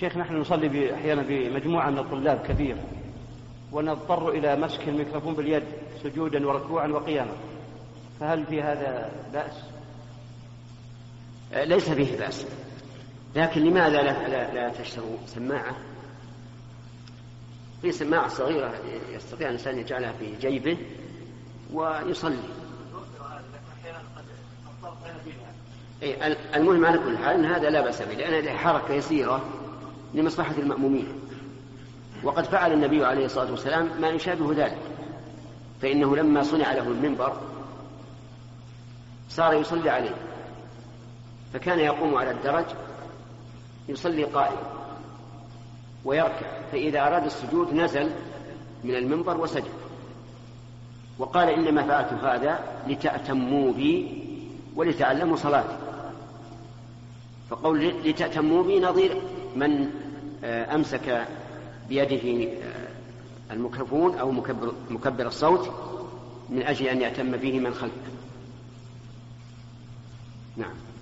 شيخ، نحن نصلي أحيانا بمجموعة من الطلاب كبير، ونضطر إلى مسك الميكروفون باليد سجودا وركوعا وقياما، فهل في هذا بأس؟ ليس فيه بأس، لكن لماذا لا تشتروا سماعة؟ في سماعة صغيرة يستطيع الإنسان يجعلها في جيبه ويصلي. المهم على كل حال أن هذا لا بأس به، لأن حركة يسيرة لمصلحة المأمومين، وقد فعل النبي عليه الصلاة والسلام ما يشابه ذلك، فإنه لما صنع له المنبر صار يصلي عليه، فكان يقوم على الدرج يصلي قائما ويركع، فإذا أراد السجود نزل من المنبر وسجد، وقال إنما فعلت هذا لتأتموا بي ولتعلموا صلاتي. فقول لتأتموا بي نظير من أمسك بيده الميكروفون أو مكبر الصوت من أجل أن يأتم به من خلفه. نعم.